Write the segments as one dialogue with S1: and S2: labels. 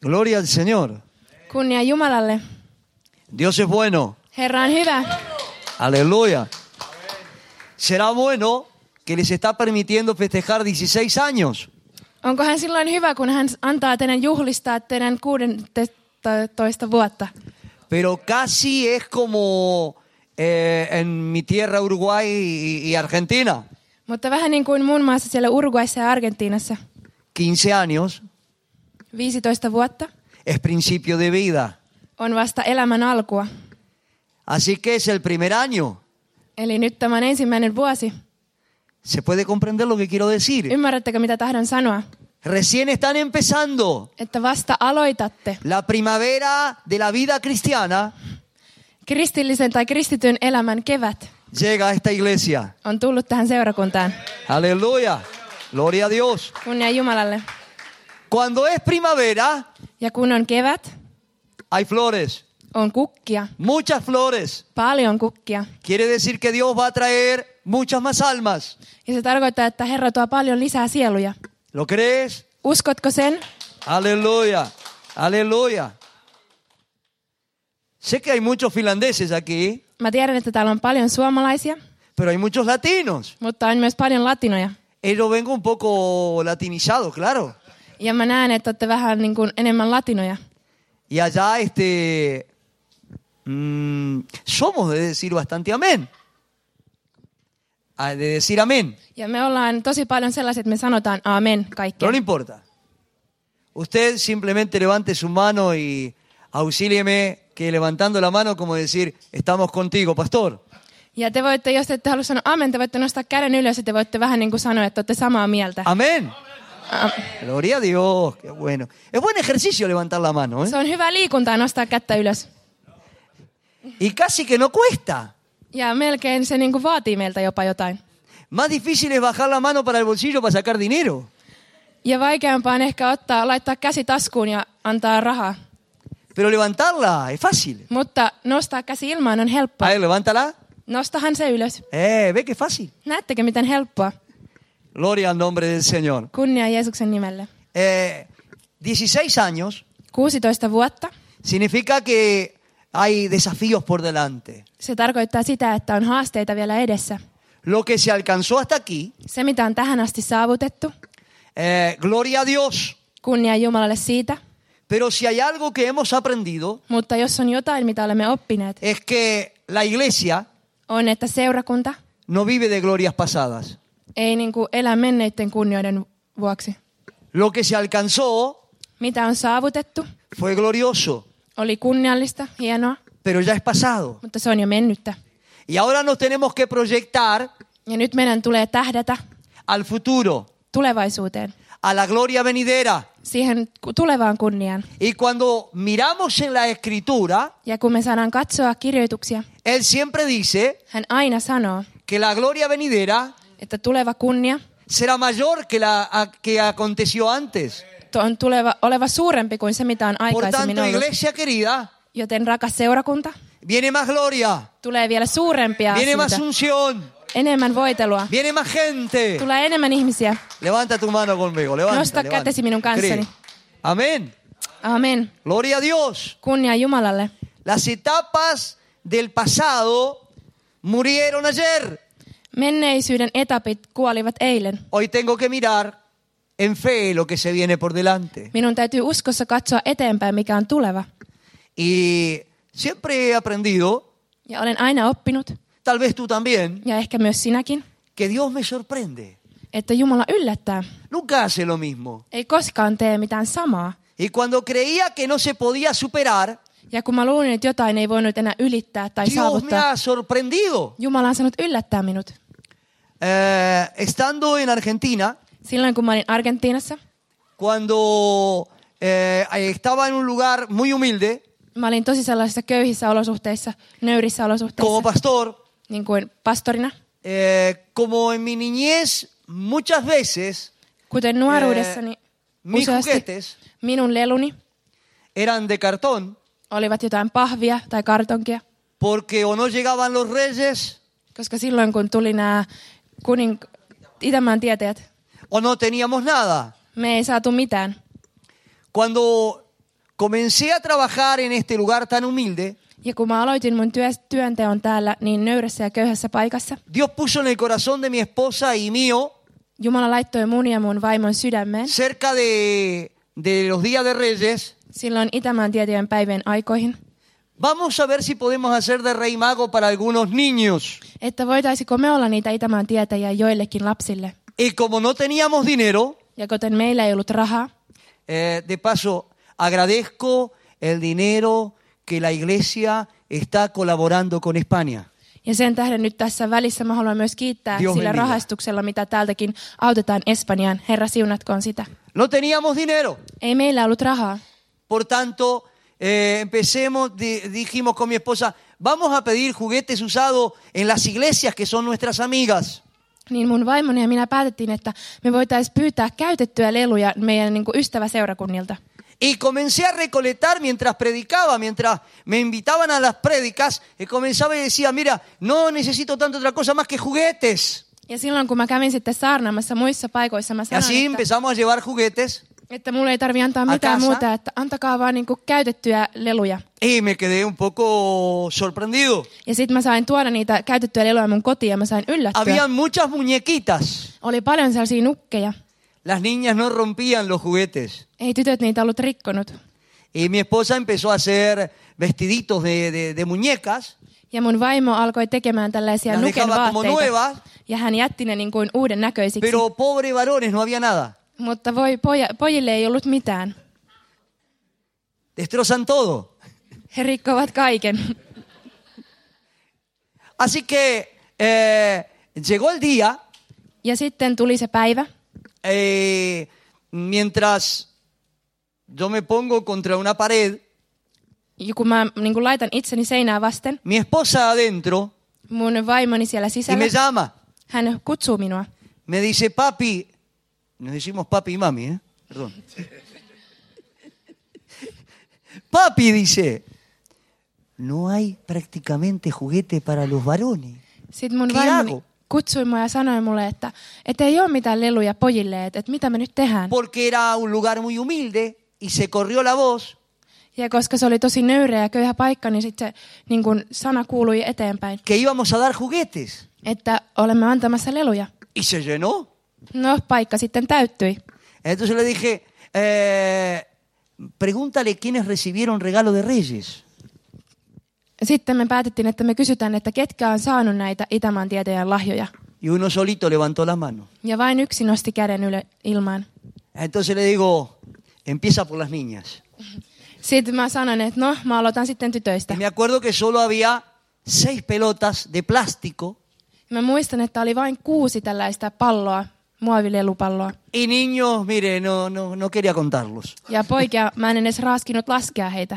S1: Gloria al Señor.
S2: Kunnia Jumalalle.
S1: Dios es bueno.
S2: Herra on hyvä.
S1: Aleluya. Será bueno que les está permitiendo festejar 16 años.
S2: Onko hän silloin hyvä, kun hän antaa teidän juhlistaa teidän 16 vuotta?
S1: Pero casi es como en mi tierra Uruguay y Argentina.
S2: Mutta vähän niin kuin mun maassa siellä Uruguayssa ja Argentiinassa.
S1: 15 años
S2: 15 vuotta
S1: es principio de vida.
S2: on vasta elämän alkua.
S1: Así que es el primer año.
S2: Eli nyt tämä on ensimmäinen vuosi.
S1: ¿Se puede comprender lo que quiero decir?
S2: Ymmärrättekö, mitä tahdon sanoa?
S1: Recién están empezando
S2: Että vasta aloitatte
S1: la primavera de la vida cristiana.
S2: kristillisen tai kristityn elämän kevät.
S1: Llega a esta iglesia.
S2: On tullut tähän seurakuntaan.
S1: Aleluya. Gloria a Dios.
S2: Kunnia Jumalalle.
S1: Cuando es primavera,
S2: Ja kun on kevät,
S1: hay flores.
S2: on kukkia.
S1: Muchas flores.
S2: Paljon kukkia.
S1: Quiere decir que Dios va a traer muchas más almas.
S2: Ja se tarkoittaa, että Herra tuo paljon lisää sieluja.
S1: ¿Lo crees?
S2: Uskotko sen?
S1: Aleluya. Aleluya. Sé que hay muchos finlandeses aquí,
S2: Mä tiedän, että täällä on paljon suomalaisia,
S1: pero hay muchos latinos.
S2: mutta on myös paljon latinoja.
S1: Yo vengo un poco latinizado, claro.
S2: Ja mä näen, että olette vähän niin kuin enemmän latinoja.
S1: Y allá somos de decir bastante amén. De decir amén.
S2: Ja me ollaan tosi paljon sellaiset, että me sanotaan amen kaikkeen.
S1: No le importa. Usted simplemente levante su mano y auxílieme que levantando la mano como decir, estamos contigo, pastor.
S2: Ja te voitte, jos te ette halua sanoa amen, te voitte nostaa käden ylös ja te voitte vähän niin kuin sanoa, että olette samaa mieltä.
S1: Amén. Gloria a Dios, qué bueno. Es buen ejercicio levantar la mano, ¿eh?
S2: Se on hyvä liikuntaa nostaa kättä ylös.
S1: Y casi que no cuesta.
S2: Ja melkein se niin kuin vaatii meiltä jopa jotain.
S1: Más difícil es bajar la mano para el bolsillo para sacar dinero.
S2: Ja vaikeampaa on ehkä laittaa käsi taskuun ja antaa rahaa.
S1: Pero levantarla es fácil.
S2: Mutta nostaa käsi ilmaan on helppoa.
S1: A ver, levántala.
S2: Nostahan se ylös.
S1: Ve que fácil.
S2: Näettekö, miten helppoa?
S1: Gloria al nombre del Señor.
S2: Kunnia Jeesuksen nimelle.
S1: 16 años
S2: 16 vuotta.
S1: significa que hay desafíos por delante.
S2: Se tarkoittaa sitä, että on haasteita vielä edessä.
S1: Lo que se alcanzó hasta aquí,
S2: Se, mitä on tähän asti saavutettu.
S1: gloria a Dios.
S2: Kunnia Jumalalle siitä.
S1: Pero si hay algo que hemos aprendido,
S2: Mutta jos on jotain, mitä olemme oppineet,
S1: es que la iglesia
S2: on, että seurakunta
S1: no vive de glorias pasadas.
S2: ei niin kuin elä menneiden kunnioiden vuoksi.
S1: Lo que se alcanzó
S2: Mitä on saavutettu,
S1: fue glorioso,
S2: oli kunniallista, hienoa,
S1: pero ya es pasado.
S2: mutta se on jo mennyttä.
S1: Y ahora nos tenemos que proyectar
S2: Ja nyt meidän tulee tähdätä
S1: al futuro,
S2: tulevaisuuteen,
S1: a la gloria venidera.
S2: siihen tulevaan kunniaan.
S1: Y cuando miramos en la escritura,
S2: Ja kun me saadaan katsoa kirjoituksia,
S1: él siempre dice
S2: hän aina sanoo,
S1: que la gloria venidera
S2: että tuleva kunnia
S1: será mayor que la que aconteció antes.
S2: on oleva suurempi kuin se, mitä on
S1: Por
S2: aikaisemmin
S1: tanto,
S2: ollut.
S1: iglesia querida,
S2: Joten rakas seurakunta,
S1: viene más gloria,
S2: tulee vielä suurempia
S1: viene más
S2: asioita,
S1: unción,
S2: enemmän voitelua,
S1: viene más gente.
S2: tulee enemmän ihmisiä.
S1: Levanta tu mano conmigo, levanta.
S2: Nosta
S1: levanta.
S2: kätesi minun kanssani.
S1: Cree. Amén.
S2: Amen.
S1: Gloria a Dios.
S2: Kunnia Jumalalle.
S1: Las etapas del pasado murieron ayer.
S2: Menneisyyden etapit kuolivat eilen.
S1: Hoy tengo que mirar en fe lo que se viene por delante.
S2: Minun täytyy uskossa katsoa eteenpäin, mikä on tuleva.
S1: Y siempre he aprendido,
S2: Ja olen aina oppinut,
S1: tal vez tú también,
S2: ja ehkä myös sinäkin,
S1: que Dios me sorprende.
S2: että Jumala yllättää.
S1: Nunca hace lo mismo.
S2: Ei koskaan tee mitään samaa.
S1: Y cuando creía que no se podía superar,
S2: Ja kun mä luulin, että jotain ei voinut enää ylittää tai
S1: Dios me
S2: saavuttaa,
S1: ha sorprendido.
S2: Jumala on saanut yllättää minut.
S1: Estando en Argentina,
S2: Silloin kun mä olin Argentiinassa,
S1: cuando estaba en un lugar muy humilde,
S2: mä olin tosi sellaisissa köyhissä olosuhteissa, nöyrissä
S1: como
S2: olosuhteissa,
S1: pastor,
S2: niin kuin pastorina.
S1: como en mi niñez, muchas veces
S2: Kuten nuoruudessani,
S1: mis
S2: useasti
S1: juguetes
S2: minun leluni
S1: eran de cartón,
S2: olivat jotain pahvia tai kartonkia,
S1: porque o no llegaban los reyes,
S2: koska silloin kun tuli nämä Itämaan tietäjät,
S1: o no teníamos nada.
S2: me ei saatu mitään.
S1: Cuando comencé a trabajar en este lugar tan humilde,
S2: Ja kun mä aloitin mun työnteon täällä niin nöyrässä ja köyhässä paikassa,
S1: Dios puso en el corazón de mi esposa y mío,
S2: Jumala laittoi mun ja mun vaimon sydämeen
S1: cerca de los días de Reyes,
S2: silloin Itämaan tiettyjen päivien aikoihin,
S1: vamos a ver si podemos hacer de rey mago para algunos niños.
S2: että voitaisiko me olla niitä Itämaan tietäjiä joillekin lapsille.
S1: Y como no teníamos dinero,
S2: Ja kuten meillä ei ollut rahaa,
S1: de paso, agradezco el dinero que la iglesia está colaborando con España.
S2: ja sen tähden nyt tässä välissä mä haluan myös kiittää
S1: Dios
S2: sillä
S1: bendiga.
S2: rahastuksella, mitä täältäkin autetaan Espanjaan. Herra, siunatkoon sitä.
S1: No teníamos dinero.
S2: Ei meillä ollut rahaa.
S1: Por tanto, dijimos con mi esposa, vamos a pedir juguetes usados en las iglesias que son nuestras amigas.
S2: Niin mun vaimoni ja minä päätettiin, että me voitaisiin pyytää käytettyjä leluja meidän niin kuin ystäväseurakunnilta.
S1: Y comencé a recolectar mientras predicaba, mientras me invitaban a las prédicas, y comenzaba y decía, mira, no necesito tanto otra cosa más que juguetes.
S2: Ja silloin kun mä kävin sitten saarnaamassa muissa paikoissa, mä
S1: Y
S2: sanoin,
S1: así empezamos a llevar juguetes.
S2: että mulle ei tarvitse antaa mitään
S1: casa.
S2: muuta, että antakaa vaan niin kuin käytettyjä leluja.
S1: Y me quedé un poco sorprendido.
S2: Ja sitten mä sain tuoda niitä käytettyjä leluja mun kotiin ja mä sain yllättyä.
S1: Habían muchas muñequitas.
S2: Oli paljon sellaisia nukkeja.
S1: Las niñas no rompían los juguetes.
S2: Ei tytöt niitä ollut rikkonut.
S1: Y mi esposa empezó a hacer vestiditos de muñecas.
S2: Ja mun vaimo alkoi tekemään tällaisia
S1: Las
S2: nuken
S1: dejaba como
S2: vaatteita.
S1: nuevas,
S2: Ja hän jätti ne niin kuin uuden näköisiksi.
S1: pero pobre varones, no había nada.
S2: Mutta pojille ei ollut mitään.
S1: Destrozan todo.
S2: He rikkovat kaiken.
S1: Así que llegó el día,
S2: Ja sitten tuli se päivä,
S1: mientras yo me pongo contra una pared,
S2: ja kun mä niin kuin laitan itseni seinää vasten,
S1: mi esposa adentro,
S2: mun vaimoni siellä
S1: y
S2: sisällä,
S1: me llama.
S2: hän kutsuu minua.
S1: Me dice, papi, nos decimos papi y mami, perdón. Papi dice, no hay prácticamente juguete para los varones.
S2: Sitten mun
S1: ¿Qué
S2: vaimoni
S1: hago?
S2: kutsui mua ja sanoi mulle, että ei ole mitään leluja pojille, että mitä me nyt tehdään.
S1: Porque era un lugar muy humilde y se corrió la voz.
S2: Ja koska se oli tosi nöyreä ja köyhä paikka, niin sitten se niin kun sana kuului eteenpäin,
S1: Que íbamos a dar juguetes.
S2: että olemme antamassa leluja.
S1: Y se llenó.
S2: No, paikka sitten täyttyi.
S1: Entonces le dije, pregúntale quiénes recibieron regalo de Reyes.
S2: Sitten me päätettiin, että me kysytään, että ketkä on saanut näitä Itämaan tietäjän lahjoja.
S1: Y uno solito levantó la mano.
S2: Ja vain yksi nosti käden ilmaan.
S1: Entonces le digo, empieza por las niñas.
S2: Sitten mä sanoin, että no, mä aloitan sitten tytöistä.
S1: Y me acuerdo que solo había 6 pelotas de plástico.
S2: Mä muistan, että oli vain 6 tällaista palloa, muovilelupalloa.
S1: Y niños, mire, no quería contarlos.
S2: Ja poikia, mä en edes raaskinut laskea heitä.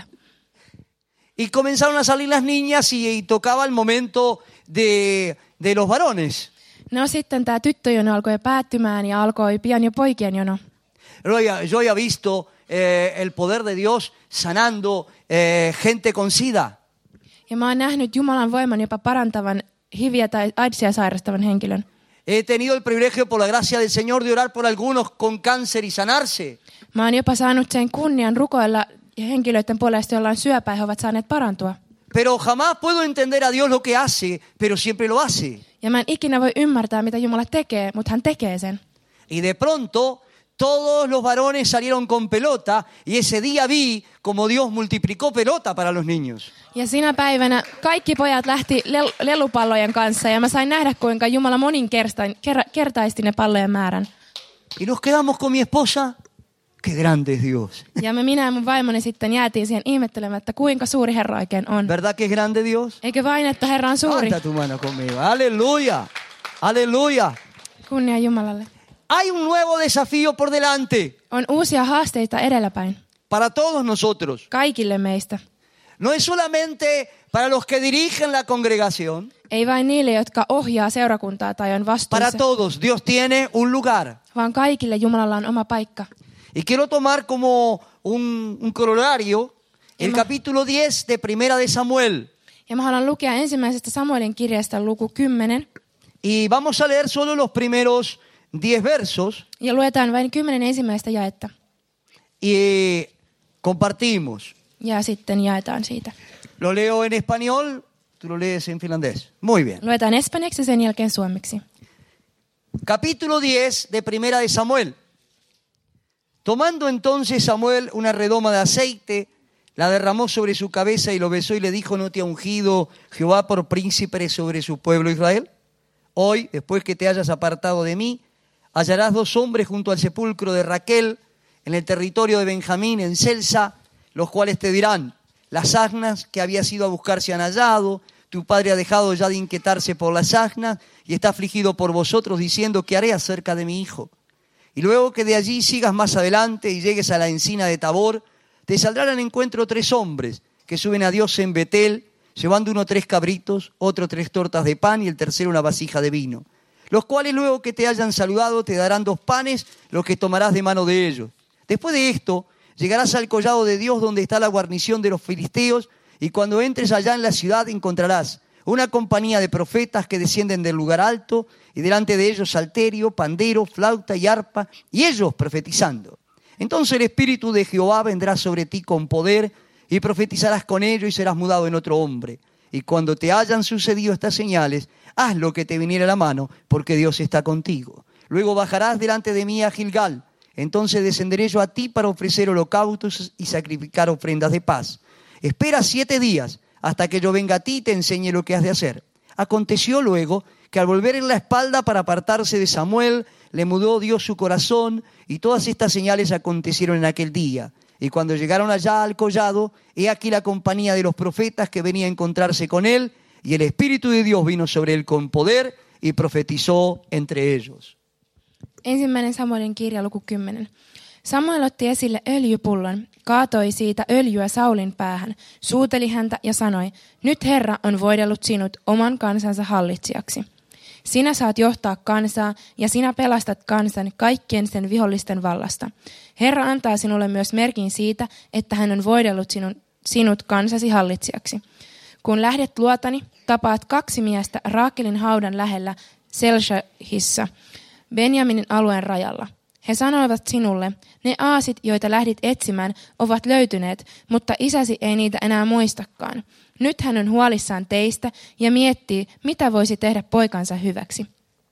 S1: Y comenzaron a salir las niñas y tocaba el momento de los varones.
S2: No sitten tämä tyttöjono alkoi jo päättymään ja alkoi pian jo poikien jono.
S1: Yo había visto el poder de Dios sanando gente con SIDA.
S2: Ja mä oon nähnyt Jumalan voiman jopa parantavan HIViä tai AIDSia sairastavan henkilön.
S1: He tenido el privilegio por la gracia del Señor de orar por algunos con cáncer y sanarse.
S2: Mä oon jopa saanut sen kunnian rukoilla henkilöiden puolesta, joilla on syöpää, he ovat saaneet parantua.
S1: Pero jamás puedo entender a Dios lo que hace, pero siempre lo hace.
S2: Ja mä en ikinä voi ymmärtää, mitä Jumala tekee, mutta hän tekee sen.
S1: Y de pronto todos los varones salieron con pelota y ese día vi como Dios multiplicó pelota para los niños.
S2: Ja sinä päivänä kaikki pojat lähti lelupallojen kanssa ja mä sain nähdä, kuinka Jumala moninkertaisti ne pallojen määrän.
S1: Y nos quedamos con mi esposa. Qué grande es Dios.
S2: Ja minä ja mun vaimoni sitten jäätiin siihen ihmettelemään, että kuinka suuri Herra oikein on.
S1: ¿Verdad que es grande Dios?
S2: Eikö vain, että Herra on suuri?
S1: Levanta tu mano conmigo. Aleluya. Aleluya.
S2: Kunnia Jumalalle.
S1: Hay un nuevo desafío por delante
S2: On uusia haasteita edelläpäin.
S1: para todos nosotros.
S2: Kaikille meistä.
S1: No es solamente para los que dirigen la congregación.
S2: Ei vain niille, jotka ohjaa seurakuntaa tai on
S1: Para
S2: vastuussa,
S1: todos. Dios tiene un lugar.
S2: vaan kaikille Jumalalla on oma paikka.
S1: Y quiero tomar como un corolario el capítulo 10 de Primera de Samuel.
S2: Ja mä haluan lukea ensimmäisestä Samuelin kirjasta luku 10.
S1: Y vamos a leer solo los primeros 10 versos.
S2: Ja luetaan vain 10 ensimmäistä jaetta.
S1: Y compartimos.
S2: ja sitten jaetaan siitä.
S1: Lo leo en español, tú lo lees en finlandés. Muy bien.
S2: Luetaan espanjaksi ja sen jälkeen suomeksi.
S1: Capítulo 10 de Primera de Samuel. Tomando entonces Samuel una redoma de aceite, la derramó sobre su cabeza y lo besó y le dijo: ¿No te ha ungido Jehová por príncipe sobre su pueblo Israel? Hoy, después que te hayas apartado de mí, hallarás 2 hombres junto al sepulcro de Raquel, en el territorio de Benjamín, en Celsa, los cuales te dirán: las asnas que habías ido a buscar se han hallado, tu padre ha dejado ya de inquietarse por las asnas y está afligido por vosotros, diciendo: ¿qué haré acerca de mi hijo? Y luego que de allí sigas más adelante y llegues a la encina de Tabor, te saldrán al encuentro 3 hombres que suben a Dios en Betel, llevando uno 3 cabritos, otro 3 tortas de pan y el tercero una vasija de vino. Los cuales luego que te hayan saludado te darán 2 panes, los que tomarás de mano de ellos. Después de esto, llegarás al collado de Dios donde está la guarnición de los filisteos, y cuando entres allá en la ciudad encontrarás una compañía de profetas que descienden del lugar alto, y delante de ellos salterio, pandero, flauta y arpa, y ellos profetizando. Entonces el Espíritu de Jehová vendrá sobre ti con poder, y profetizarás con ellos y serás mudado en otro hombre. Y cuando te hayan sucedido estas señales, haz lo que te viniera a la mano, porque Dios está contigo. Luego bajarás delante de mí a Gilgal. Entonces descenderé yo a ti para ofrecer holocaustos y sacrificar ofrendas de paz. Espera 7 días hasta que yo venga a ti y te enseñe lo que has de hacer. Aconteció luego que al volver en la espalda para apartarse de Samuel, le mudó Dios su corazón, y todas estas señales acontecieron en aquel día. Y cuando llegaron allá al collado, he aquí la compañía de los profetas que venía a encontrarse con él, y el Espíritu de Dios vino sobre él con poder y profetizó entre ellos.
S2: Ensimmäinen Samuelin kirja, luku 10. Samuel otti esille öljypullon, kaatoi siitä öljyä Saulin päähän, suuteli häntä ja sanoi: nyt Herra on voidellut sinut oman kansansa hallitsijaksi. Sinä saat johtaa kansaa ja sinä pelastat kansan kaikkien sen vihollisten vallasta. Herra antaa sinulle myös merkin siitä, että hän on voidellut sinut kansasi hallitsijaksi. Kun lähdet luotani, tapaat 2 miestä Raakelin haudan lähellä Selshahissa, Benjaminin alueen rajalla. He sanoivat sinulle: ne aasit, joita lähdit etsimään, ovat löytyneet, mutta isäsi ei niitä enää muistakaan. Nyt hän on huolissaan teistä ja miettii, mitä voisi tehdä poikansa hyväksi.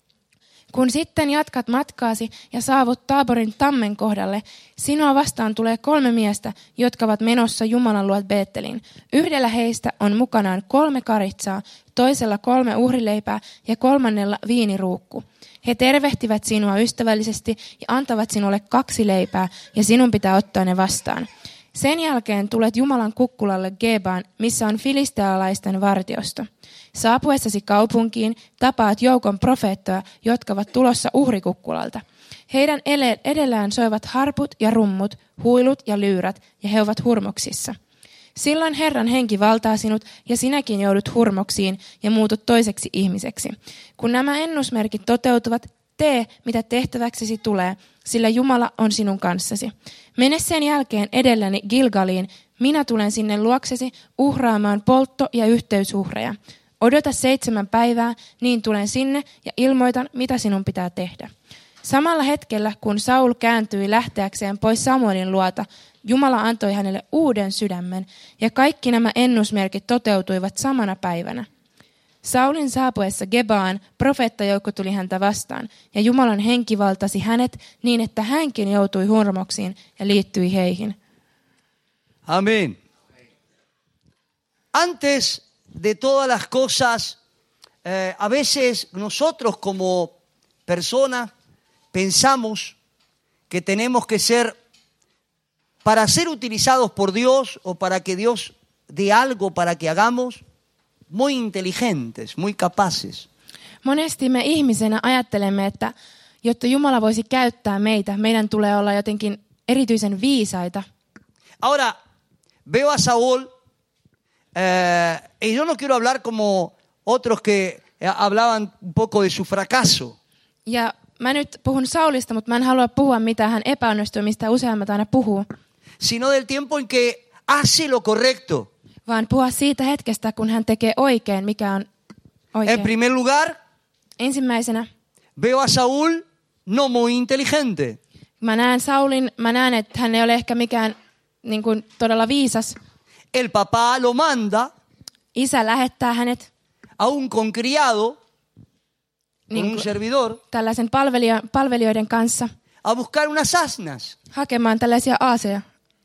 S2: Kun sitten jatkat matkaasi ja saavut Taaborin tammen kohdalle, sinua vastaan tulee 3 miestä, jotka ovat menossa Jumalan luot Beeteliin. Yhdellä heistä on mukanaan 3 karitsaa, toisella 3 uhrileipää ja 3 viiniruukku. He tervehtivät sinua ystävällisesti ja antavat sinulle 2 leipää, ja sinun pitää ottaa ne vastaan. Sen jälkeen tulet Jumalan kukkulalle Gebaan, missä on filistealaisten vartiosto. Saapuessasi kaupunkiin tapaat joukon profeettoja, jotka ovat tulossa uhrikukkulalta. Heidän edellään soivat harput ja rummut, huilut ja lyyrät, ja he ovat hurmoksissa. Silloin Herran henki valtaa sinut, ja sinäkin joudut hurmoksiin ja muutut toiseksi ihmiseksi. Kun nämä ennusmerkit toteutuvat, tee, mitä tehtäväksesi tulee, sillä Jumala on sinun kanssasi. Mene sen jälkeen edelläni Gilgaliin, minä tulen sinne luoksesi uhraamaan poltto- ja yhteysuhreja. Odota 7 päivää, niin tulen sinne ja ilmoitan, mitä sinun pitää tehdä. Samalla hetkellä, kun Saul kääntyi lähteäkseen pois Samuelin luota, Jumala antoi hänelle uuden sydämen, ja kaikki nämä ennusmerkit toteutuivat samana päivänä. Saulin saapuessa Gebaan profeettajoukko tuli häntä vastaan, ja Jumalan henki valtasi hänet niin, että hänkin joutui hurmoksiin ja liittyi heihin.
S1: Amén. Antes de todas las cosas, a veces nosotros como personas pensamos que tenemos que ser, para ser utilizados por Dios o para que Dios dé algo para que hagamos, muy inteligentes, muy capaces.
S2: Monesti me ihmisenä ajattelemme, että jotta Jumala voisi käyttää meitä, meidän tulee olla jotenkin erityisen viisaita.
S1: Ahora, veo a Saúl, y yo no quiero hablar como otros que hablaban un poco de su fracaso.
S2: Ja mä nyt puhun Saulista, mutta mä en halua puhua mitä hän epäonnistui, mistä useammat aina puhuu.
S1: Sino del tiempo en que hace lo correcto.
S2: Vaan puhua siitä hetkestä, kun hän tekee oikein, mikä on oikein.
S1: En primer lugar,
S2: Ensimmäisenä
S1: veo a Saúl no muy inteligente.
S2: mä näen Saulin, että hän ei ole ehkä mikään niin kuin todella viisas.
S1: El papá lo manda
S2: Isä lähettää hänet
S1: a un concriado con
S2: niin
S1: un
S2: kuin
S1: servidor
S2: tällaisen palvelijoiden kanssa
S1: a buscar unas asnas.
S2: hakemaan tällaisia aaseja.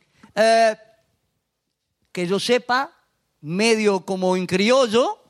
S1: Que yo sepa, medio como en criollo,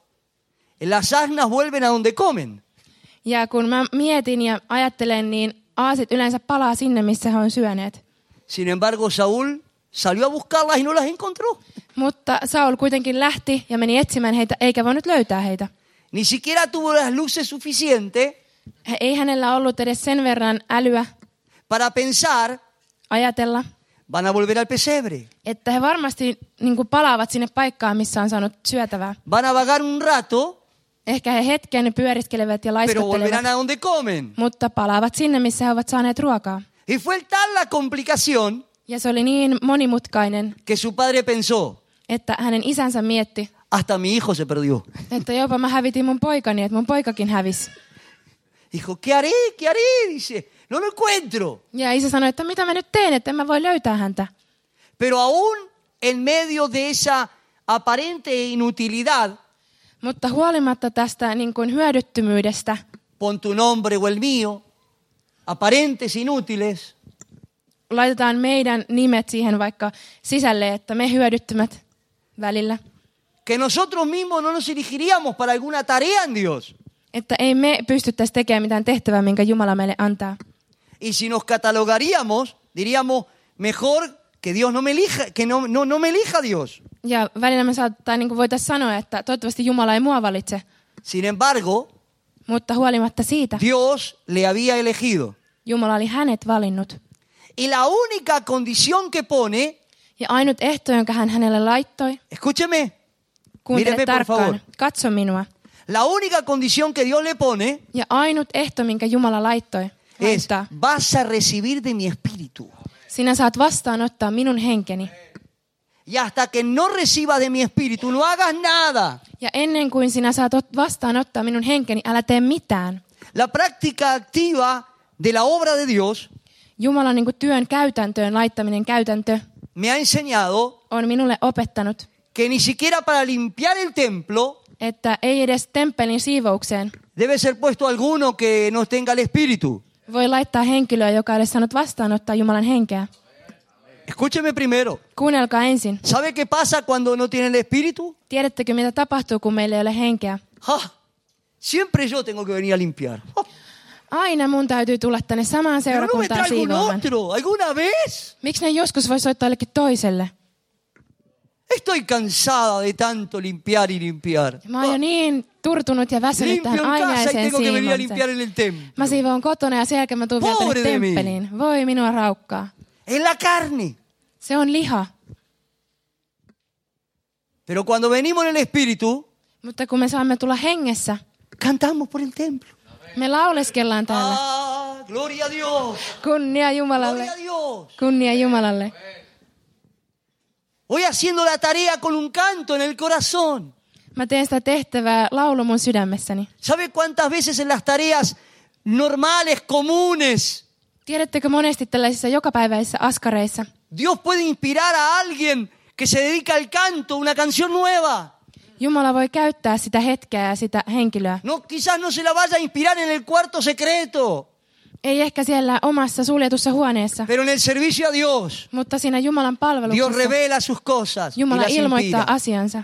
S1: las asnas vuelven a donde comen.
S2: Ja kun mä mietin ja ajattelen, niin aasit yleensä palaa sinne, missä he on syöneet.
S1: Sin embargo, Saúl salió a buscarlas y no las encontró.
S2: Mutta Saul kuitenkin lähti ja meni etsimään heitä, eikä voinut löytää heitä.
S1: Ni siquiera tuvo las luces suficientes
S2: Ei hänellä ollut edes sen verran älyä
S1: para pensar,
S2: ajatella,
S1: van a volver al pesebre.
S2: että he varmasti niin kuin palaavat sinne paikkaan, missä on saanut syötävää.
S1: Van a vagar un rato,
S2: Ehkä he hetken pyöriskelevät ja
S1: pero
S2: laiskottelevat,
S1: volverán a donde comen.
S2: mutta palaavat sinne, missä he ovat saaneet ruokaa.
S1: Y fue tal la complicación
S2: Ja se oli niin monimutkainen,
S1: que su padre pensó,
S2: että hänen isänsä mietti,
S1: hasta mi hijo se perdió.
S2: että jopa mä hävitin mun poikani, että mun poikakin hävisi.
S1: Dijo, ¿qué haré? ¿Qué haré? Dice, no lo encuentro.
S2: Ja isä sanoi, että mitä mä nyt teen, että en mä voi löytää häntä.
S1: Pero aún en medio de esa aparente inutilidad,
S2: Mutta huolimatta tästä niin kuin hyödyttömyydestä,
S1: pon tu nombre o el mío, aparentes inútiles,
S2: laitetaan meidän nimet siihen vaikka sisälle, että me hyödyttömät välillä.
S1: que nosotros mismos no nos elegiríamos para alguna tarea en Dios.
S2: Että ei me pystyttäisi tekemään mitään tehtävää, minkä Jumala meille antaa.
S1: Y si nos catalogaríamos, diríamos, mejor que Dios no me elija, que no me elija Dios.
S2: Ja välillä me niin voitaisiin sanoa, että toivottavasti Jumala ei mua valitse.
S1: Sin embargo,
S2: Mutta huolimatta siitä,
S1: Dios le había elegido.
S2: Jumala oli hänet valinnut.
S1: Y la única condición que pone,
S2: Ja ainut ehto, jonka hän hänelle laittoi,
S1: escúcheme,
S2: kuuntele
S1: míreme por favor.
S2: tarkkaan, katso minua.
S1: La única condición que Dios le pone
S2: Ja ainut ehto, minkä Jumala laittoi,
S1: es,
S2: laittaa.
S1: vas a recibir de mi espíritu.
S2: Sinä saat vastaanottaa minun henkeni.
S1: Y hasta que no recibas de mi espíritu, no hagas nada.
S2: Ja ennen kuin sinä saat vastaanottaa minun henkeni, älä tee mitään.
S1: La práctica activa de la obra de Dios
S2: Jumalan niin kuin työn käytäntöön laittaminen käytäntö
S1: me ha enseñado
S2: on minulle opettanut,
S1: que ni siquiera para limpiar el templo
S2: että ei edes temppelin siivoukseen
S1: debe ser puesto alguno que no tenga el espíritu.
S2: voi laittaa henkilöä, joka ei ole saanut vastaanottaa Jumalan henkeä.
S1: Escúcheme primero.
S2: Kuunnelkaa ensin.
S1: ¿Sabe qué pasa cuando no tiene el espíritu?
S2: Tiedättekö, mitä tapahtuu, kun meillä ei ole henkeä?
S1: Siempre yo tengo que venir a limpiar.
S2: Aina mun täytyy tulla tänne samaan
S1: Pero no me
S2: seurakuntaan
S1: trae algún
S2: siivoamaan.
S1: otro, alguna vez.
S2: Miksi ne joskus voi soittaa jollekin toiselle?
S1: Estoy cansada de tanto limpiar y limpiar.
S2: Mä oon jo niin turtunut ja väsynyt
S1: Limpio
S2: tähän
S1: en casa y
S2: ainaiseen
S1: tengo que venir a
S2: siivoamiseen.
S1: limpiar en el templo.
S2: Mä siivoon kotona ja sen jälkeen mä tuun vielä
S1: Pobre
S2: tänne
S1: de mí.
S2: temppeliin. Voi minua raukkaa.
S1: Es la carne.
S2: Se on liha.
S1: Pero cuando venimos en el espíritu,
S2: Mutta kun me saamme tulla hengessä,
S1: cantamos por el templo.
S2: me lauleskellaan täällä.
S1: Gloria a Dios.
S2: Kunnia
S1: Gloria
S2: Jumalalle.
S1: a Dios.
S2: Kunnia Jumalalle.
S1: Voy haciendo la tarea con un canto en el corazón.
S2: Mä teen sitä tehtävää laulu mun sydämessäni.
S1: ¿Sabe cuántas veces en las tareas normales, comunes,
S2: Tiedättekö monesti tällaisissa jokapäiväisissä askareissa?
S1: Dios puede inspirar a alguien que se dedica al canto, una canción nueva?
S2: Jumala voi käyttää sitä hetkeä ja sitä henkilöä.
S1: No, quizás no se la vaya a inspirar en el cuarto secreto,
S2: Ei ehkä siellä omassa suljetussa huoneessa,
S1: pero en el servicio a Dios,
S2: mutta siinä Jumalan
S1: Dios
S2: palveluksessa
S1: revela sus cosas y
S2: Jumala
S1: las
S2: ilmoittaa
S1: inspira.
S2: asiansa.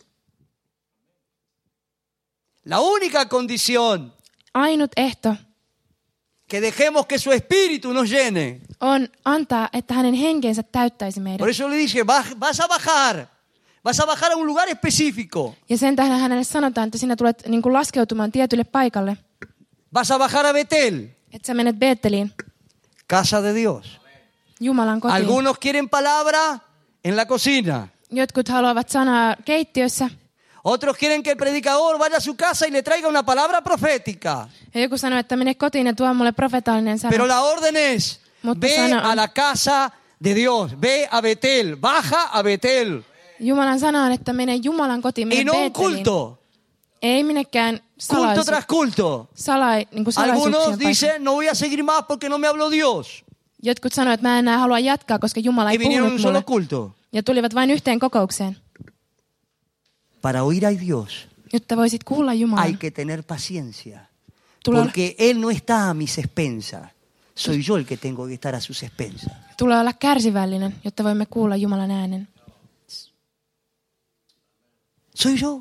S1: La única condición
S2: Ainut ehto
S1: que dejemos que su espíritu nos llene.
S2: on antaa, että hänen henkensä täyttäisi
S1: Por
S2: meidät.
S1: eso le dije, vas a bajar a un lugar específico,
S2: Ja sen tähden hänelle sanotaan, että sinä tulet niin kuin laskeutumaan tietylle paikalle.
S1: vas a bajar a Betel,
S2: Että sä menet Beeteliin,
S1: casa de Dios.
S2: Jumalan kotiin.
S1: Algunos quieren palabra en la cocina.
S2: Jotkut haluavat sanaa keittiössä.
S1: Otros quieren que el predicador vaya a su casa y le traiga una palabra profética.
S2: Ja joku sanoo, että mene kotiin ja tuo mulle profetaalinen sana.
S1: Pero la orden es,
S2: Mutta
S1: ve
S2: sana on-
S1: a la casa de Dios, ve a Betel, baja a Betel.
S2: Jumalan sana on, että mene Jumalan kotiin,
S1: Y
S2: mene
S1: no un
S2: Beeteliin.
S1: culto,
S2: Ei minekään
S1: culto tras culto.
S2: niin
S1: Algunos
S2: salaisuuksia paikkaan.
S1: dicen, no voy a seguir más porque no me habló Dios.
S2: Jotkut sanoivat, että mä en enää halua jatkaa, koska Jumala ei
S1: Y vinieron a
S2: puhunut
S1: un solo
S2: mulle.
S1: culto.
S2: Ja tulivat vain yhteen kokoukseen.
S1: Para oír a Dios
S2: Jotta voisit kuulla
S1: hay
S2: Jumalan.
S1: que tener paciencia.
S2: Tulee,
S1: Porque Él no está a mis expensas. Soy yo el que tengo que estar a sus expensas.
S2: tulee olla kärsivällinen, jotta voimme kuulla Jumalan äänen.
S1: Soy yo.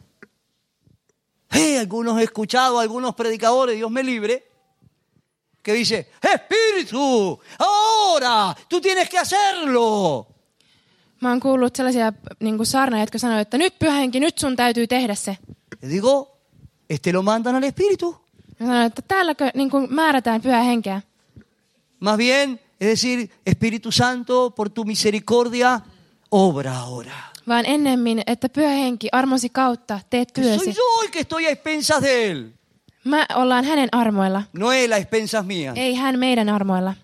S1: Algunos he escuchado, algunos predicadores, Dios me libre, que dice, Espíritu, ahora, tú tienes que hacerlo.
S2: Mä oon kuullut sellaisia niin kuin saarnaajia, jotka sanoo, että nyt Pyhä Henki, nyt sun täytyy tehdä se.
S1: Le digo, lo mandan al Espíritu.
S2: Mä sanoin, että täälläkö niin kuin määrätään Pyhää Henkeä.
S1: Más bien, es decir, Espíritu Santo, por tu misericordia, obra ahora.
S2: Vaan ennemmin, että Pyhä Henki armosi kautta teet
S1: Soy
S2: työsi.
S1: yo el que estoy a expensas de Él.
S2: Mä ollaan hänen armoilla,
S1: No Él a expensas mías.
S2: ei hän meidän armoilla.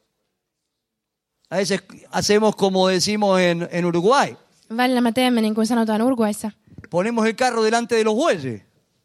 S1: A veces hacemos como decimos en Uruguay.
S2: Välillä me teemme niin kuin sanotaan Uruguayssa.
S1: Ponemos el carro delante de los bueyes.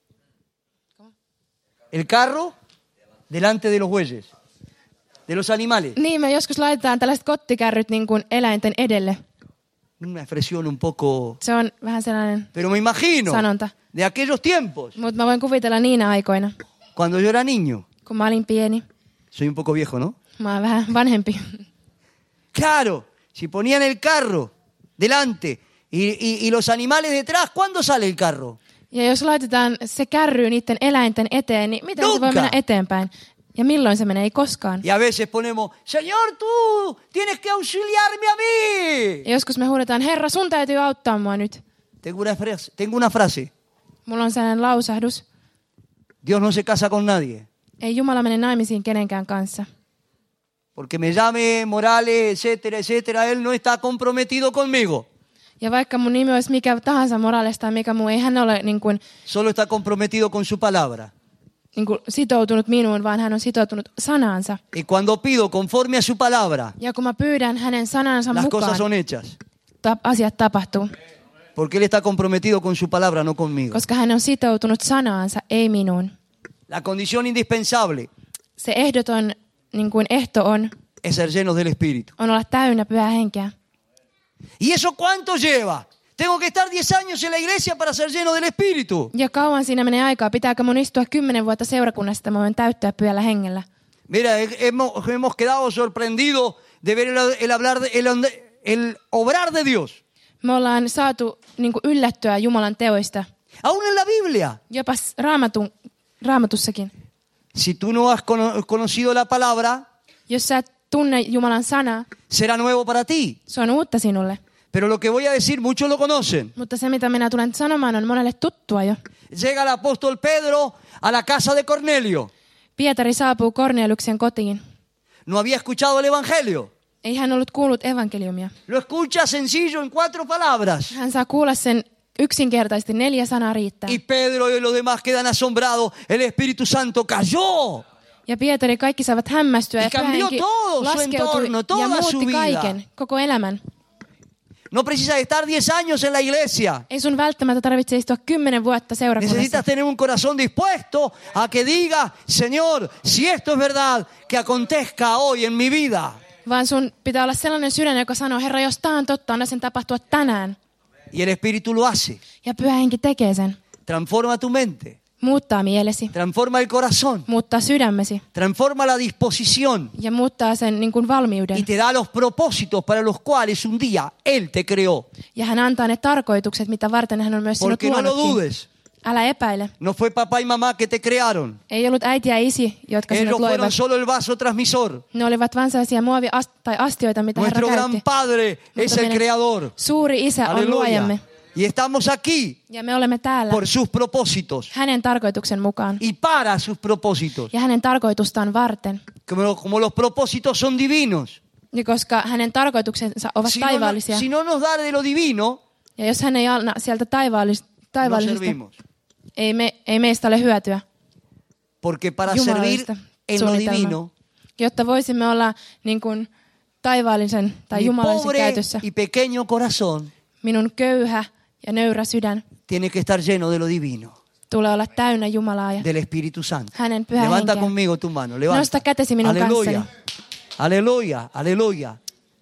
S1: El carro delante de los bueyes. De los animales.
S2: Niin, me joskus laitetaan tällaiset kottikärryt niin kuin eläinten edelle.
S1: Una expresión un poco...
S2: Se on vähän sellainen,
S1: Pero me imagino,
S2: Sanonta.
S1: de aquellos tiempos,
S2: mutta mä voin kuvitella niinä aikoina,
S1: cuando yo era niño.
S2: kun mä olin pieni.
S1: Soy un poco viejo, ¿no?
S2: Mä oon vähän vanhempi.
S1: Claro, si ponían el carro delante y los animales detrás, ¿cuándo sale el carro?
S2: Ja jos laitetaan se kärry niiden eläinten eteen, niin miten se voi
S1: Nunca.
S2: mennä eteenpäin? Ja milloin se menee? Ei koskaan.
S1: Y a veces ponemos, Señor, tú tienes que auxiliarme a mí.
S2: Ja joskus me huudetaan, Herra, sun täytyy auttaa mua nyt.
S1: Tengo una frase.
S2: Mulla on sellainen lausahdus.
S1: Dios no se casa con nadie.
S2: Ei Jumala mene naimisiin kenenkään kanssa.
S1: Porque me llame Morales, etcétera, etcétera, Él no está comprometido conmigo.
S2: Ja vaikka mun nimi olisi mikä tahansa Moralesta, mikä muu, ei hän ole niin kuin
S1: Solo está comprometido con su palabra.
S2: sitoutunut minuun, vaan hän on sitoutunut sanaansa.
S1: Y cuando pido conforme a su palabra,
S2: Ja kun mä pyydän hänen sanansa
S1: las cosas
S2: mukaan,
S1: son hechas.
S2: asiat tapahtuu.
S1: Porque Él está comprometido con su palabra, no conmigo.
S2: Koska hän on sitoutunut sanaansa, ei minuun.
S1: La condición indispensable
S2: Se ehdoton niin kuin ehto
S1: es ser llenos del Espíritu.
S2: on olla täynnä Pyhää Henkeä.
S1: ¿Y eso cuánto lleva? Tengo que estar 10 años en la iglesia para ser lleno del Espíritu.
S2: Ja kauan siinä menee aikaa. Pitääkö mun istua 10 vuotta seurakunnassa, että mä voin täyttää Pyhällä Hengellä?
S1: Mira, hemos quedado sorprendidos de ver el obrar de Dios.
S2: Me ollaan saatu niin kuin yllättyä Jumalan teoista.
S1: Aún en la Biblia.
S2: Jopa raamatussakin.
S1: Si tú no has conocido la palabra,
S2: Jos sä et tunne Jumalan sanaa,
S1: será nuevo para ti.
S2: se on uutta sinulle.
S1: Pero lo que voy a decir, muchos lo conocen.
S2: Mutta se, mitä minä tulen sanomaan, on monelle tuttua jo.
S1: Llega el apóstol Pedro a la casa de Cornelio.
S2: Pietari saapuu Korneliuksen kotiin.
S1: No había escuchado el evangelio.
S2: Ei hän ollut kuullut evankeliumia.
S1: Lo escucha sencillo en 4 palabras.
S2: Hän saa kuulla sen yksinkertaisesti, 4 sanaa riittää.
S1: Y Pedro y los demás quedan asombrados. El Espíritu Santo cayó.
S2: Ja Pietari kaikki saavat hämmästyä.
S1: Y
S2: Ja Pyhä
S1: cambió
S2: Henki
S1: todo su
S2: laskeutui
S1: entorno,
S2: ja
S1: toda su
S2: muutti
S1: vida.
S2: kaiken, koko elämän.
S1: No precisas estar 10 años en la iglesia.
S2: Ei sun välttämättä tarvitse istua 10 vuotta seurakunnassa.
S1: Necesitas tener un corazón dispuesto a que diga, Señor, si esto es verdad, que acontezca hoy en mi vida.
S2: Vaan sun pitää olla sellainen sydän, joka sanoo, Herra, jos tää on totta, anna sen tapahtua tänään.
S1: Y el Espíritu lo hace.
S2: Ja Pyhä Henki tekee sen.
S1: Transforma tu mente.
S2: Muuttaa mielesi,
S1: Transforma el corazón.
S2: muuttaa sydämesi
S1: Transforma la disposición.
S2: ja muuttaa sen niin kuin valmiuden.
S1: Y te da los propósitos para los cuales un día Él te creó.
S2: Ja hän antaa ne tarkoitukset, mitä varten hän on myös sinut
S1: Porque no lo
S2: luonutkin.
S1: dudes.
S2: Älä epäile.
S1: No fue papá y mamá que te crearon.
S2: Ei ollut äiti ja isi, jotka
S1: Ellos
S2: sinut
S1: fueron
S2: loivat.
S1: solo el vaso transmisor.
S2: Ne olivat vain sellaisia tai astioita, mitä Herra
S1: Nuestro gran
S2: käytti.
S1: Padre es el
S2: meidän
S1: creador.
S2: suuri isä on
S1: Aleluya.
S2: luojamme.
S1: Y estamos aquí
S2: Ja me olemme täällä
S1: por sus propósitos
S2: hänen tarkoituksen mukaan.
S1: y para sus propósitos.
S2: Ja hänen tarkoitustaan varten.
S1: Como los propósitos son divinos.
S2: Ja koska hänen tarkoituksensa ovat taivaallisia.
S1: Si no nos da de lo divino,
S2: Ja jos hän ei anna sieltä
S1: no
S2: taivaallista,
S1: servimos.
S2: ei meistä ole hyötyä.
S1: Porque para servir
S2: Jumalallista
S1: en lo
S2: suunnitelmaa.
S1: divino,
S2: Jotta voisimme olla niin kuin taivaallisen tai
S1: mi
S2: jumalaisen
S1: pobre
S2: käytössä.
S1: y pequeño corazón
S2: Minun köyhä ja nöyrä sydän
S1: tiene que estar lleno de lo divino,
S2: tulee olla täynnä Jumalaa ja
S1: del Espíritu Santo.
S2: hänen pyhää
S1: Levanta
S2: henkeä.
S1: conmigo tu mano. Levanta.
S2: Nosta kätesi minun
S1: Aleluya.
S2: kanssani.
S1: Aleluya, aleluya.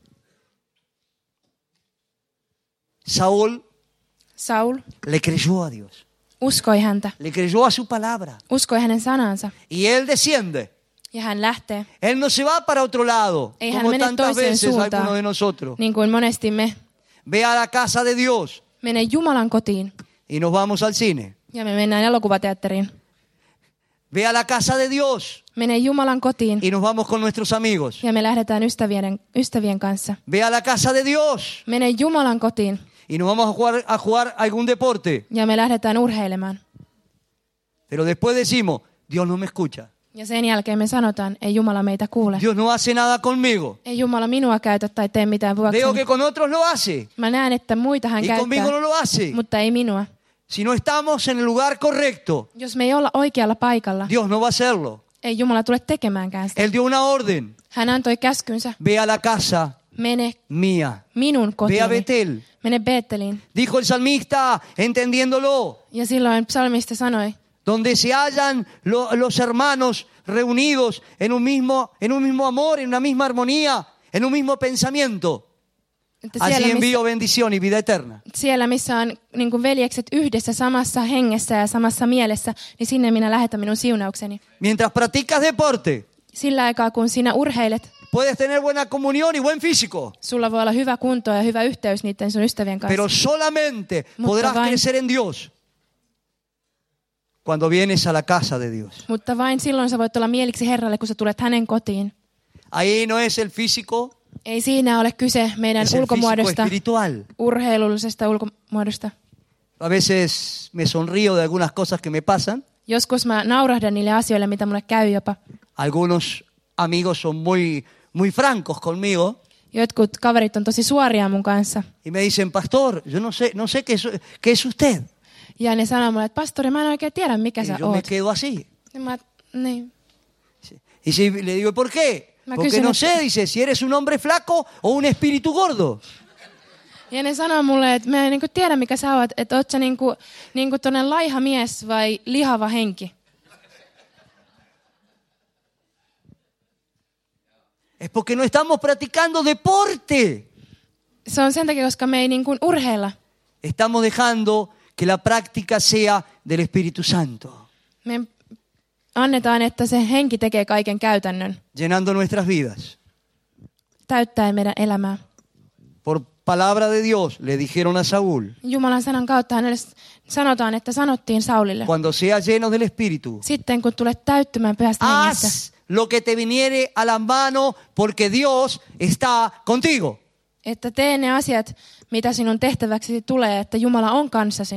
S1: Saúl
S2: Saul
S1: le creyó a Dios.
S2: uskoi häntä,
S1: Le creyó a su palabra.
S2: uskoi hänen sanansa.
S1: Y él desciende.
S2: Ja hän lähtee,
S1: Él no se va para otro lado,
S2: Ei hän
S1: como
S2: mene
S1: tantas
S2: toiseen
S1: veces
S2: suuntaan.
S1: algunos de nosotros.
S2: niin kuin monesti me.
S1: Ve a la casa de Dios
S2: Mene Jumalan kotiin
S1: y nos vamos al cine.
S2: ja me mennään elokuvateatteriin.
S1: Ve a la casa de Dios
S2: Mene Jumalan kotiin
S1: y nos vamos con nuestros amigos.
S2: ja me lähdetään ystävien kanssa.
S1: Ve a la casa de Dios
S2: Mene Jumalan kotiin
S1: y nos vamos a jugar algún deporte.
S2: ja me lähdetään urheilemaan.
S1: Pero después decimos, Dios no me escucha.
S2: Ja sen jälkeen me sanotaan, ei Jumala meitä kuule.
S1: Dios no hace nada conmigo.
S2: Ei Jumala minua käytä tai tee mitään
S1: Veo que
S2: vuokseni.
S1: con otros lo hace
S2: Mä näen, että muita hän
S1: y
S2: käyttää,
S1: conmigo no lo hace.
S2: mutta ei minua.
S1: Si no estamos en el lugar correcto,
S2: Jos me ei olla oikealla paikalla,
S1: Dios no va a hacerlo.
S2: ei Jumala tule tekemäänkään sitä.
S1: Él dio una orden.
S2: Hän antoi käskynsä,
S1: Ve a la casa
S2: mene
S1: mía.
S2: minun
S1: Ve a
S2: kotiini,
S1: Betel.
S2: mene Beeteliin.
S1: Dijo el salmista, entendiéndolo.
S2: Ja silloin psalmista sanoi,
S1: Donde se hallan los hermanos reunidos en un mismo amor, en una misma armonía, en un mismo pensamiento.
S2: että
S1: Allí envío bendición y vida eterna.
S2: siellä missä on niin kuin veljekset yhdessä samassa hengessä ja samassa mielessä, niin sinne minä lähetän minun siunaukseni.
S1: Mientras practicas deporte,
S2: Sillä aikaa, kun sinä urheilet,
S1: puedes tener buena comunión y buen físico,
S2: sulla voi olla hyvä kunto ja hyvä yhteys niiden sun ystävien kanssa.
S1: pero solamente
S2: Mutta
S1: podrás
S2: vain-
S1: crecer en Dios cuando vienes a la casa de Dios.
S2: Mutta vain silloin sä voit olla mieliksi Herralle, kun sä tulet hänen kotiin.
S1: Ahí no es el físico,
S2: Ei siinä ole kyse meidän
S1: es el físico
S2: ulkomuodosta,
S1: espiritual.
S2: urheilullisesta ulkomuodosta.
S1: A veces me sonrío de algunas cosas que me pasan.
S2: Joskus mä naurahdan niille asioille, mitä mulle käy jopa.
S1: Algunos amigos son muy francos conmigo
S2: Jotkut kaverit on tosi suoria mun kanssa.
S1: y me dicen, pastor, yo no sé qué es usted.
S2: Ja ne sanoo mulle, että pastori, mä en oikein tiedä, mikä
S1: Y
S2: sä
S1: yo me
S2: oot.
S1: quedo así.
S2: Ja mä, niin.
S1: Y si le digo, ¿por qué?
S2: Me
S1: Porque
S2: kysyn,
S1: no
S2: että-
S1: sé, dice, si eres un hombre flaco o un espíritu gordo.
S2: Ja ne sanoo mulle, että mä en niinku tiedä, mikä sä oot. Että oot sä niinku toinen laiha mies vai lihava henki.
S1: Es porque no estamos practicando deporte.
S2: Se on sen takia, koska me ei niinku urheilla.
S1: Estamos dejando que la práctica sea del Espíritu Santo,
S2: Me annetaan, että se henki tekee kaiken käytännön.
S1: llenando nuestras vidas.
S2: Täyttäen meidän elämää.
S1: Por palabra de Dios le dijeron a Saúl,
S2: Jumalan sanan kautta hänelle sanotaan, että sanottiin Saulille.
S1: cuando seas lleno del Espíritu,
S2: Sitten kun tulet täyttymään pyhästä hengestä,
S1: haz lo que te viniere a la mano porque Dios está contigo.
S2: että tee ne asiat, mitä sinun tehtäväksi tulee, että Jumala on kanssasi.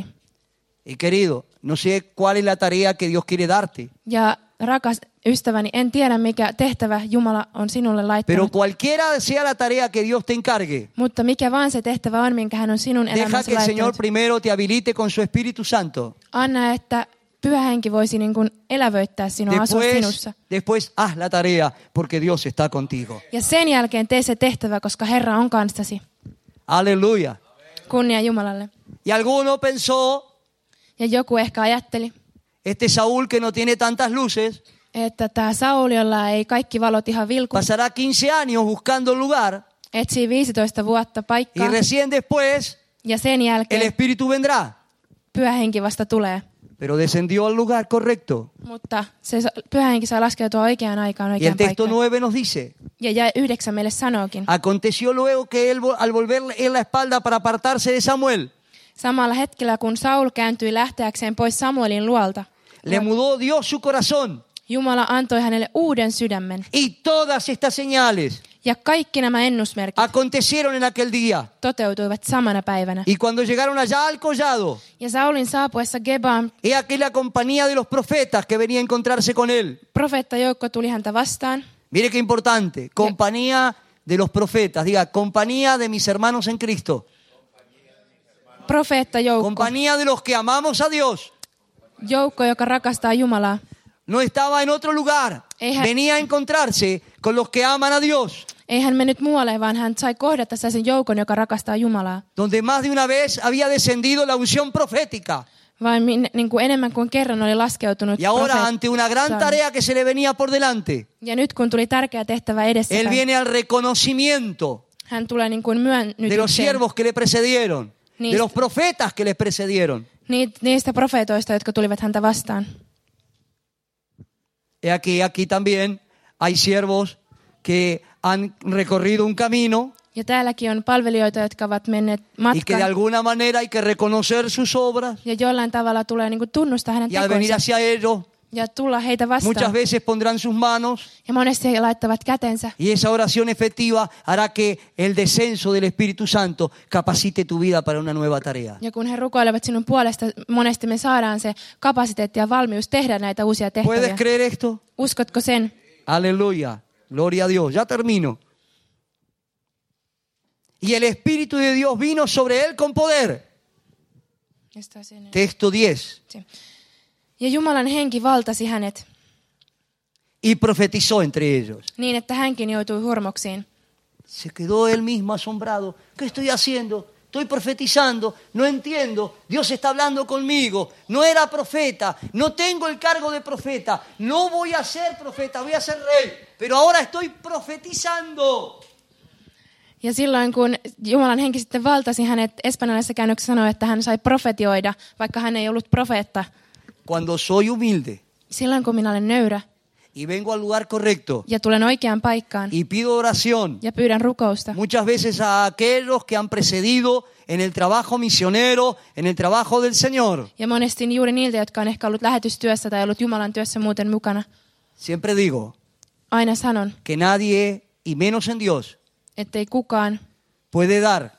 S1: Y querido, no sé cuál es la tarea que Dios quiere darte,
S2: Ja rakas ystäväni, en tiedä mikä tehtävä Jumala on sinulle
S1: pero
S2: laittanut.
S1: cualquiera sea la tarea que Dios te encargue,
S2: Mutta mikä vaan se tehtävä on, minkä hän on sinun
S1: deja
S2: elämäsi
S1: que el Señor
S2: laittanut.
S1: primero te habilite con su Espíritu Santo.
S2: Anna, että pyhä henki voisi niin kuin elävöittää sinua, asua sinussa.
S1: Después haz la tarea porque Dios está contigo.
S2: Ja sen jälkeen tee se tehtävä, koska Herra on kanssasi.
S1: Aleluya.
S2: Kunnia Jumalalle.
S1: Y alguno pensó,
S2: Ja joku ehkä ajatteli,
S1: este Saúl que no tiene tantas luces,
S2: että tämä Saul, jolla ei kaikki valot ihan vilku,
S1: pasará 15 años buscando un lugar
S2: etsii 15 vuotta
S1: y
S2: paikkaa.
S1: recién después
S2: Ja sen
S1: el
S2: jälkeen
S1: Espíritu vendrá.
S2: pyhä henki vasta tulee.
S1: Pero descendió al lugar correcto.
S2: Mutta se pyhä henki saa laskeutua oikeaan aikaan
S1: Y el
S2: oikeaan
S1: texto
S2: paikkaan.
S1: 9 nos dice,
S2: Ja jae 9 meille sanookin.
S1: aconteció luego que él, al volverle él la espalda para apartarse de Samuel,
S2: Samalla hetkellä, kun Saul kääntyi lähteäkseen pois Samuelin luolta,
S1: le mudó Dios su corazón.
S2: Jumala antoi hänelle uuden sydämen.
S1: Y todas estas señales
S2: Ja kaikki nämä ennusmerkit
S1: acontecieron en aquel día.
S2: toteutuivat samana päivänä.
S1: Y cuando llegaron allá al collado,
S2: Ja Saulin saapuessa Gebaan
S1: he aquí la compañía de los profetas que venía a encontrarse con él.
S2: profeettajoukko tuli häntä vastaan.
S1: Mire qué importante, compañía de los profetas, diga, compañía de mis hermanos en Cristo,
S2: Profeettajoukko,
S1: compañía de los que amamos a Dios.
S2: joukko, joka rakastaa Jumalaa.
S1: No estaba en otro lugar, venía a encontrarse con los que aman a Dios,
S2: Ei hän mennyt muualle, vaan hän sai kohdata sellaisen joukon, joka rakastaa Jumalaa.
S1: donde más de una vez había descendido la unción profética.
S2: Vai niin kuin enemmän kuin kerran oli laskeutunut
S1: Y ahora ante una gran
S2: profeettaan.
S1: tarea que se le venía por delante,
S2: Ja nyt kun tuli tärkeä tehtävä edessä,
S1: él viene al reconocimiento
S2: hän tulee niin kuin
S1: de los
S2: myönnytykseen
S1: siervos que le precedieron, de
S2: Niistä-
S1: los profetas que le precedieron.
S2: niistä profeetoista, jotka tulivat häntä vastaan.
S1: Y aquí también hay siervos que han recorrido un camino
S2: Ja täälläkin on palvelijoita, jotka ovat menneet
S1: y que de
S2: matkaan.
S1: alguna manera hay que reconocer sus obras
S2: Ja jollain tavalla tulee niin kuin tunnustaa hänen
S1: y al venir
S2: tekonsa
S1: hacia ellos
S2: ja tulla heitä
S1: muchas
S2: vastaan.
S1: veces pondrán sus manos
S2: Ja monesti he laittavat kätensä.
S1: y esa oración efectiva hará que el descenso del Espíritu Santo capacite tu vida para una nueva tarea.
S2: Ja kun he rukoilevat sinun puolesta, monesti me saadaan se kapasiteetti ja valmius tehdä näitä uusia
S1: ¿Puedes
S2: tehtäviä.
S1: creer esto?
S2: Uskotko sen?
S1: Aleluya, gloria a Dios. Ya termino. Y el Espíritu de Dios vino sobre él con poder. Texto 10.
S2: Ja Jumalan henki valtasi hänet
S1: Y profetizó entre ellos.
S2: niin, että hänkin joutui hurmoksiin.
S1: Se quedó él mismo asombrado. ¿Qué estoy haciendo? Estoy profetizando, no entiendo. Dios está hablando conmigo. No era profeta, no tengo el cargo de profeta. No voy a ser profeta, voy a ser rey. Pero ahora estoy profetizando.
S2: Ja silloin kun Jumalan henki sitten valtasi hänet, espanjalaisessa käännöksessä sanoi, että hän sai profetioida, vaikka hän ei ollut profeetta.
S1: Cuando soy humilde
S2: Silloin kun minä olen nöyrä
S1: y vengo al lugar correcto
S2: ja tulen oikeaan paikkaan
S1: y pido oración,
S2: ja pyydän rukousta.
S1: muchas veces a aquellos que han precedido en el trabajo misionero, en el trabajo del Señor.
S2: Ja monesti juuri niiltä, jotka on ehkä ollut lähetystyössä tai ollut Jumalan työssä muuten mukana.
S1: Siempre digo
S2: Aina sanon,
S1: que nadie, y menos en Dios,
S2: ettei kukaan
S1: puede dar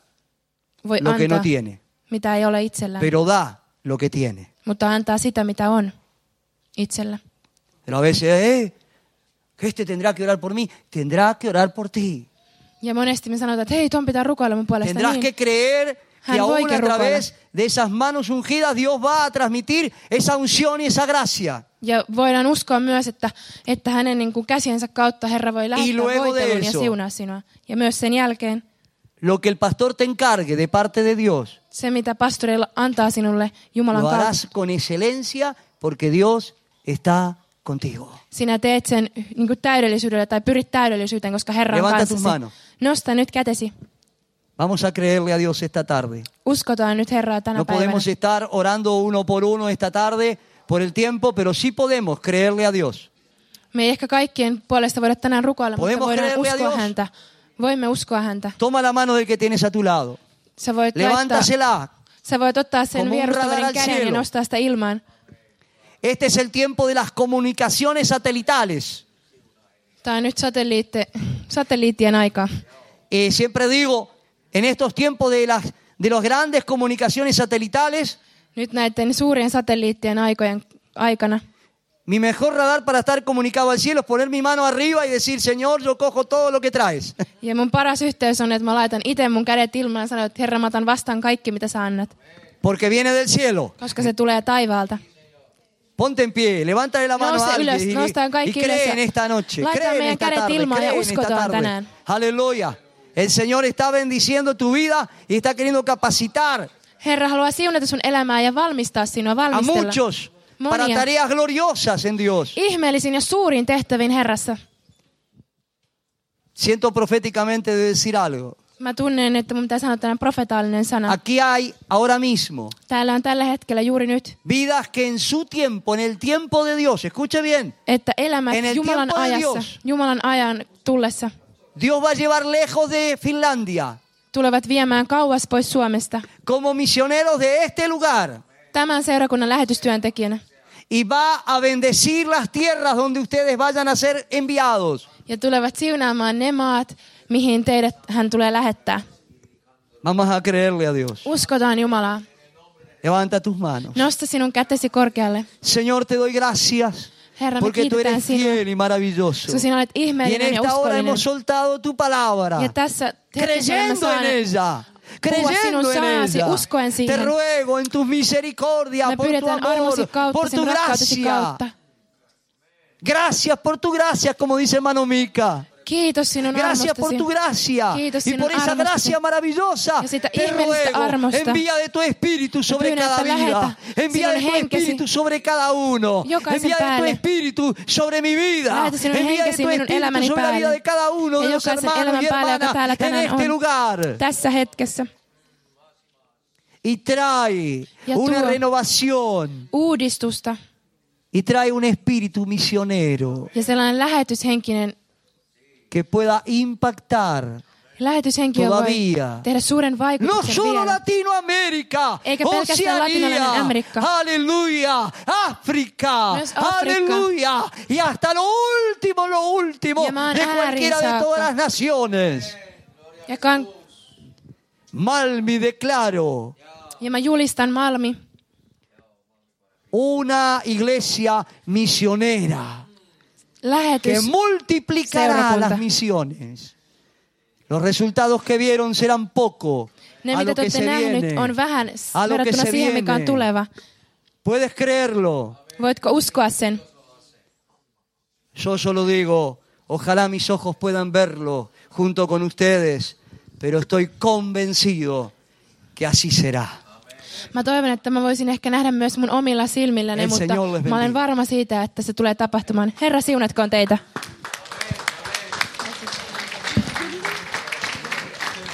S2: voi
S1: lo que
S2: antaa,
S1: no tiene,
S2: mitä ei ole itsellään,
S1: pero da lo que tiene.
S2: mutta antaa sitä, mitä on itsellä.
S1: Pero a veces, que este tendrá que orar por mí, tendrá que orar por ti.
S2: Ja monesti me sanotaan, että hei, ton pitää rukoilla mun puolesta.
S1: Tendrás
S2: Niin.
S1: que creer que
S2: Hän
S1: aún
S2: voikin
S1: a través
S2: rukoilla.
S1: de esas manos ungidas Dios va a transmitir esa unción y esa gracia.
S2: Ja voidaan uskoa myös, että hänen niin kuin käsiensä kautta Herra voi lähettää
S1: luego de
S2: voitelun ja
S1: eso,
S2: siunaa sinua. Ja myös sen jälkeen
S1: Lo que el pastor te encargue de parte de Dios,
S2: se, mitä pastori antaa sinulle Jumalan
S1: lo
S2: kautta.
S1: harás con excelencia porque Dios está contigo.
S2: Sinä teet sen niin kuin täydellisyydellä tai pyrit täydellisyyteen, koska Herra on
S1: Levanta tus
S2: kanssasi.
S1: manos.
S2: Nosta nyt kätesi.
S1: Vamos a creerle a Dios esta tarde.
S2: Uskotaan nyt Herraa tänä
S1: No
S2: päivänä.
S1: podemos estar orando uno por uno esta tarde por el tiempo, pero sí podemos creerle a Dios.
S2: Me ei ehkä kaikkien puolesta voida tänään rukoilla, mutta
S1: Podemos
S2: voidaan
S1: creerle a
S2: uskoa
S1: Dios.
S2: häntä. Voimme uskoa häntä.
S1: Toma la mano del que tienes a tu lado.
S2: Sä voit, laittaa,
S1: Levántasela.
S2: sä voit ottaa sen
S1: Como un
S2: vierustavan
S1: radar al
S2: käden ja
S1: cielo.
S2: nostaa sitä ilmaan.
S1: Este es el tiempo de las comunicaciones satelitales.
S2: Tämä on nyt satelliittien aika.
S1: Siempre digo, en estos tiempos de las grandes comunicaciones satelitales,
S2: Nyt näiden suurien satelliittien aikana
S1: mi mejor radar para estar comunicado al cielo es poner mi mano arriba y decir, Señor, yo cojo todo lo que traes.
S2: ja mun paras yhteys on, että mä laitan itse mun kädet ilmaan ja sanon, että Herra, mä otan vastaan kaikki, mitä sä annat.
S1: Porque viene del cielo.
S2: Koska se tulee taivaalta.
S1: Ponte en pie, levántale la mano a
S2: Nouse
S1: alguien
S2: ylös,
S1: y
S2: nostaan kaikki ylös
S1: cree
S2: ja
S1: en esta noche,
S2: laitetaan
S1: cree en
S2: meidän
S1: esta
S2: kädet
S1: tarde,
S2: ilmaan ja
S1: cree en esta
S2: uskotaan
S1: tarde.
S2: tänään.
S1: Aleluya. El Señor está bendiciendo tu vida y está queriendo capacitar
S2: Herra haluaa siunata sun elämää ja valmistaa sinua,
S1: a
S2: valmistella
S1: muchos para
S2: monia
S1: tareas gloriosas en Dios.
S2: ihmeellisiin ja suuriin tehtäviin Herrassa.
S1: Siento proféticamente de decir algo.
S2: Mä tunnen, että mun pitää sanoa tänään profetaalinen sana.
S1: Aquí hay ahora mismo
S2: Täällä on tällä hetkellä juuri nyt,
S1: vidas que en su tiempo, en el tiempo de Dios, escuche bien,
S2: että elämät
S1: En el
S2: Jumalan
S1: tiempo de
S2: ajassa,
S1: Dios.
S2: Jumalan ajan tullessa,
S1: Dios va a llevar lejos de Finlandia
S2: tulevat viemään kauas pois Suomesta.
S1: como misioneros de este lugar
S2: Tämän seurakunnan lähetystyöntekijänä.
S1: y va a bendecir las tierras donde ustedes vayan a ser enviados.
S2: Ja tulevat siunaamaan ne maat, mihin teidät hän tulee lähettää.
S1: Vamos a creerle a Dios.
S2: Uskotaan Jumalaa.
S1: Levanta tus manos.
S2: Nosta sinun kätesi korkealle.
S1: Señor, te doy gracias
S2: Herra, me
S1: porque tú
S2: kiitetään
S1: eres
S2: sinua.
S1: fiel y maravilloso.
S2: Koska sinä olet
S1: Y en
S2: ihmeellinen ja
S1: esta hora
S2: uskollinen.
S1: hemos soltado tu palabra,
S2: Ja tässä hetkessä me
S1: creyendo en
S2: saamme
S1: ella.
S2: puhua sinun
S1: Creyendo en
S2: sanasi,
S1: ella.
S2: uskoen
S1: Te
S2: siihen.
S1: ruego en tu misericordia,
S2: Me
S1: por tu
S2: pyydetään armosi
S1: amor,
S2: kautta,
S1: por
S2: sen
S1: tu
S2: rakkautesi
S1: gracia.
S2: kautta.
S1: Gracias por tu gracia, como dice hermano Mica.
S2: Kiitos sinun
S1: Gracias por
S2: armostasi.
S1: tu gracia.
S2: Kiitos
S1: Y
S2: sinun
S1: por esa
S2: armostasi.
S1: gracia maravillosa
S2: Ja siitä
S1: te
S2: ihmeellisestä
S1: ruego,
S2: armosta.
S1: envía de tu Espíritu sobre
S2: pyydän,
S1: cada
S2: että
S1: vida.
S2: lähetä
S1: Envía de
S2: sinun
S1: tu
S2: henkesi
S1: Espíritu sobre cada uno.
S2: jokaisen
S1: Envía de tu
S2: päälle.
S1: Espíritu sobre mi vida.
S2: Lähetä sinun
S1: Envía de
S2: henkesi
S1: tu
S2: minun
S1: Espíritu
S2: elämäni
S1: sobre la vida
S2: päälle.
S1: de cada uno
S2: Ja
S1: de los
S2: jokaisen
S1: hermanos
S2: elämän
S1: y
S2: päälle, joka täällä
S1: hermanas en
S2: tänään
S1: este
S2: on.
S1: lugar.
S2: Tässä hetkessä.
S1: Y trae
S2: Ja
S1: una
S2: tuo
S1: renovación.
S2: uudistusta
S1: Y trae un espíritu misionero
S2: ja sellainen lähetyshenkinen
S1: que pueda impactar
S2: lähetyshenki, joka voi
S1: todavía
S2: tehdä suuren
S1: no
S2: vaikutuksen
S1: solo
S2: vielä.
S1: Latinoamérica,
S2: Eikä pelkästään Latinalainen
S1: Oceanía,
S2: Amerikka.
S1: aleluya, África,
S2: Myös Afrikka.
S1: aleluya, y hasta lo último
S2: Ja maan
S1: de
S2: ääriin
S1: cualquiera de
S2: saakka.
S1: todas las naciones. Malmi declaro
S2: Ja mä julistan, Malmi,
S1: una iglesia misionera que
S2: lähetys,
S1: multiplicará
S2: seurakunta.
S1: las misiones. Los resultados que vieron serán poco
S2: ne
S1: a
S2: mitä
S1: lo
S2: te
S1: que
S2: olette
S1: se
S2: nähnyt
S1: viene.
S2: on vähän
S1: A lo que
S2: verrattuna
S1: se
S2: siihen, mikä on
S1: viene.
S2: tuleva.
S1: ¿Puedes creerlo?
S2: Voitko uskoa sen?
S1: Yo solo digo, ojalá mis ojos puedan verlo junto con ustedes, pero estoy convencido que así será.
S2: Mä toivon, että mä voisin ehkä nähdä myös mun omilla silmilläni,
S1: El
S2: mutta
S1: Señor les
S2: mä olen
S1: bendiga.
S2: varma siitä, että se tulee tapahtumaan. Herra siunatkoon teitä.